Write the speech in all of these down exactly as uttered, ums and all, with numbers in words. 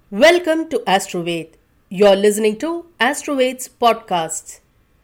Welcome to Astroved. You're listening to Astroved's podcasts.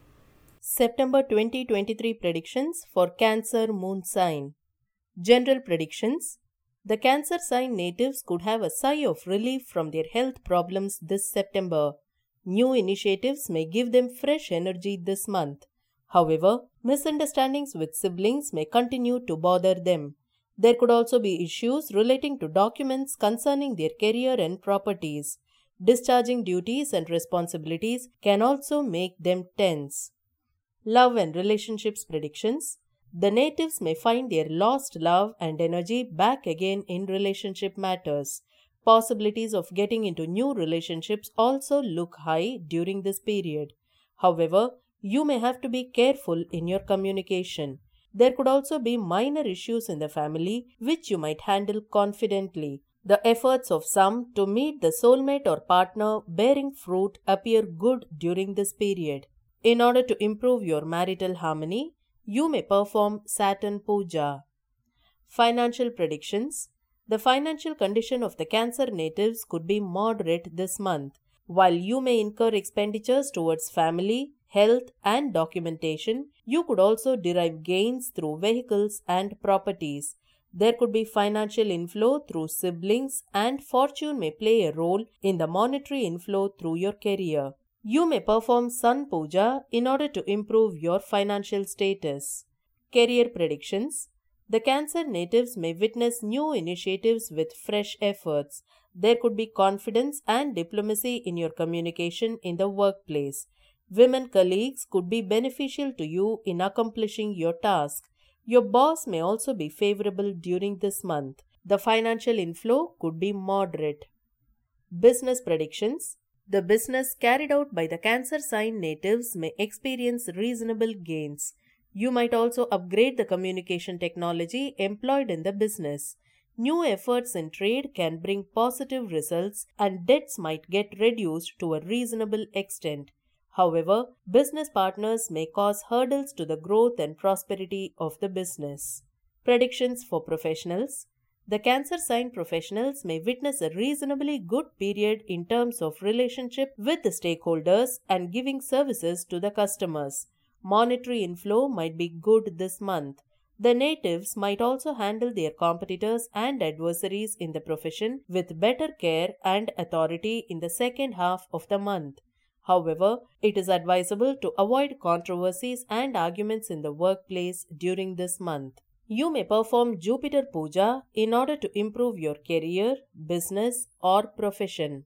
September twenty twenty-three predictions for Cancer moon sign. General predictions. The Cancer sign natives could have a sigh of relief from their health problems this September. New initiatives may give them fresh energy this month. However, misunderstandings with siblings may continue to bother them. There could also be issues relating to documents concerning their career and properties. Discharging duties and responsibilities can also make them tense. Love and relationships predictions. The natives may find their lost love and energy back again in relationship matters. Possibilities of getting into new relationships also look high during this period. However, you may have to be careful in your communication. There could also be minor issues in the family which you might handle confidently. The efforts of some to meet the soulmate or partner bearing fruit appear good during this period. In order to improve your marital harmony, you may perform Saturn Puja. Financial predictions. The financial condition of the Cancer natives could be moderate this month. While you may incur expenditures towards family, health, and documentation, you could also derive gains through vehicles and properties. There could be financial inflow through siblings, and fortune may play a role in the monetary inflow through your career. You may perform Sun Puja in order to improve your financial status. Career predictions. The Cancer natives may witness new initiatives with fresh efforts. There could be confidence and diplomacy in your communication in the workplace. Women colleagues could be beneficial to you in accomplishing your task. Your boss may also be favorable during this month. The financial inflow could be moderate. Business predictions. The business carried out by the Cancer sign natives may experience reasonable gains. You might also upgrade the communication technology employed in the business. New efforts in trade can bring positive results and debts might get reduced to a reasonable extent. However, business partners may cause hurdles to the growth and prosperity of the business. Predictions for professionals. The Cancer sign professionals may witness a reasonably good period in terms of relationship with the stakeholders and giving services to the customers. Monetary inflow might be good this month. The natives might also handle their competitors and adversaries in the profession with better care and authority in the second half of the month. However, it is advisable to avoid controversies and arguments in the workplace during this month. You may perform Jupiter Puja in order to improve your career, business, or profession.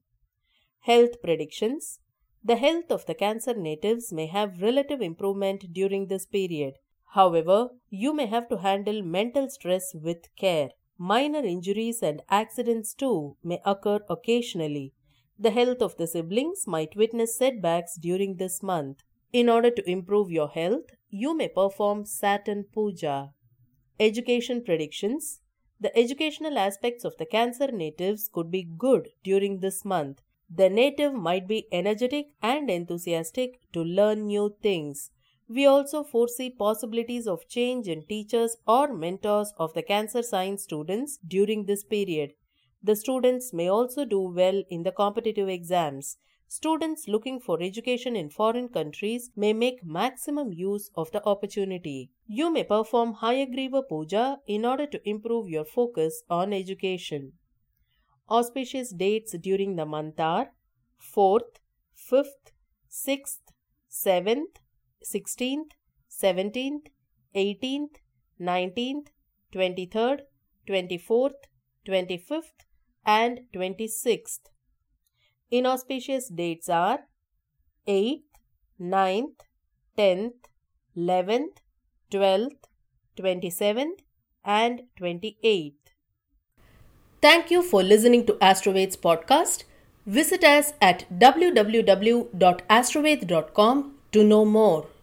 Health predictions. The health of the Cancer natives may have relative improvement during this period. However, you may have to handle mental stress with care. Minor injuries and accidents too may occur occasionally. The health of the siblings might witness setbacks during this month. In order to improve your health, you may perform Saturn Puja. Education predictions. The educational aspects of the Cancer natives could be good during this month. The native might be energetic and enthusiastic to learn new things. We also foresee possibilities of change in teachers or mentors of the Cancer sign students during this period. The students may also do well in the competitive exams. Students looking for education in foreign countries may make maximum use of the opportunity. You may perform Hayagriva Puja in order to improve your focus on education. Auspicious dates during the month are fourth, fifth, sixth, seventh, sixteenth, seventeenth, eighteenth, nineteenth, twenty-third, twenty-fourth, twenty-fifth, and twenty-sixth. Inauspicious dates are eighth, ninth, tenth, eleventh, twelfth, twenty-seventh, and twenty-eighth. Thank you for listening to Astroved's podcast. Visit us at w w w dot astroved dot com to know more.